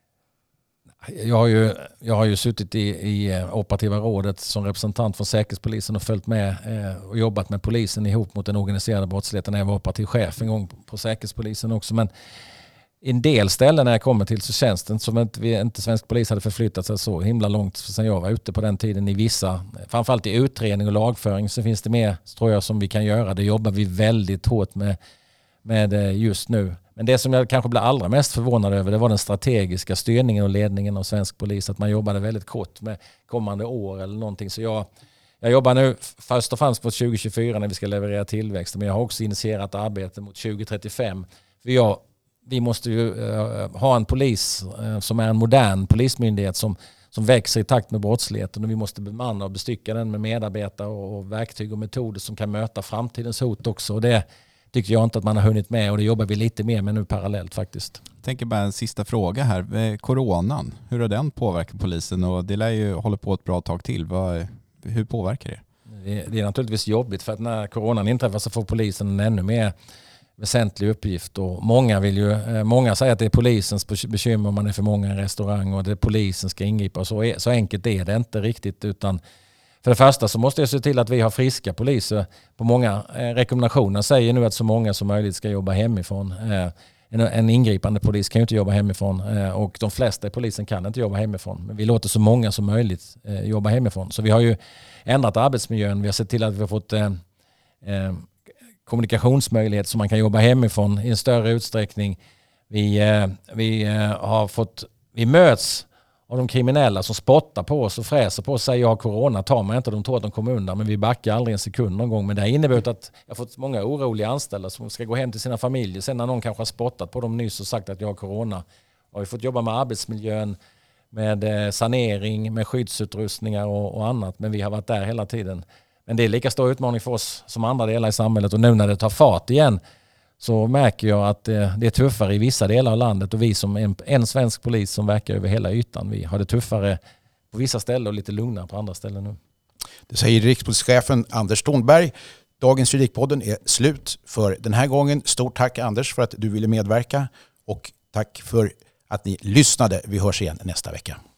Jag har ju, jag har ju suttit i, i operativa rådet som representant för Säkerhetspolisen och följt med eh, och jobbat med polisen ihop mot den organiserade brottsligheten när jag var operativ chef en gång på Säkerhetspolisen också. Men i en del ställen när jag kommer till så känns det som att vi inte svensk polis hade förflyttat sig så himla långt sedan jag var ute på den tiden i vissa, framförallt i utredning och lagföring så finns det mer tror jag som vi kan göra. Det jobbar vi väldigt hårt med, med just nu. Men det som jag kanske blev allra mest förvånad över det var den strategiska styrningen och ledningen av svensk polis. Att man jobbade väldigt kort med kommande år eller någonting. Så jag, jag jobbar nu först och främst på tjugo tjugofyra när vi ska leverera tillväxt. Men jag har också initierat arbete mot tjugo trettiofem. För jag Vi måste ju uh, ha en polis uh, som är en modern polismyndighet som, som växer i takt med brottsligheten. Och vi måste bemanna och bestycka den med medarbetare och, och verktyg och metoder som kan möta framtidens hot också. Och det tycker jag inte att man har hunnit med och det jobbar vi lite mer med nu parallellt faktiskt. Jag tänker bara en sista fråga här. Coronan, hur har den påverkat polisen? Och det lär ju hålla på ett bra tag till. Vad, hur påverkar det? det? Det är naturligtvis jobbigt för att när coronan inträffar så får polisen en ännu mer väsentlig uppgift och många vill ju, många säger att det är polisens bekymmer om man är för många i en restaurang och det är polisen ska ingripa och så, är, så enkelt är det inte riktigt utan för det första så måste jag se till att vi har friska poliser på många eh, rekommendationer säger nu att så många som möjligt ska jobba hemifrån. Eh, en, en ingripande polis kan ju inte jobba hemifrån eh, och de flesta i polisen kan inte jobba hemifrån men vi låter så många som möjligt eh, jobba hemifrån så vi har ju ändrat arbetsmiljön, vi har sett till att vi har fått eh, eh, kommunikationsmöjlighet så man kan jobba hemifrån i en större utsträckning. Vi, eh, vi eh, har fått, vi möts av de kriminella som spottar på oss och fräser på oss och säger jag har corona, tar mig inte, de tror att de kommer undan, men vi backar aldrig en sekund någon gång. Men det har inneburit att jag har fått många oroliga anställda som ska gå hem till sina familjer sen när någon kanske har spottat på dem nyss och sagt att jag har corona. Och vi har fått jobba med arbetsmiljön, med sanering, med skyddsutrustningar och, och annat, men vi har varit där hela tiden. Men det är lika stor utmaning för oss som andra delar i samhället, och nu när det tar fart igen så märker jag att det, det är tuffare i vissa delar av landet, och vi som en, en svensk polis som verkar över hela ytan, vi har det tuffare på vissa ställen och lite lugnare på andra ställen nu. Det säger rikspolischefen Anders Thornberg. Dagens Juridikpodden är slut för den här gången. Stort tack Anders för att du ville medverka, och tack för att ni lyssnade. Vi hörs igen nästa vecka.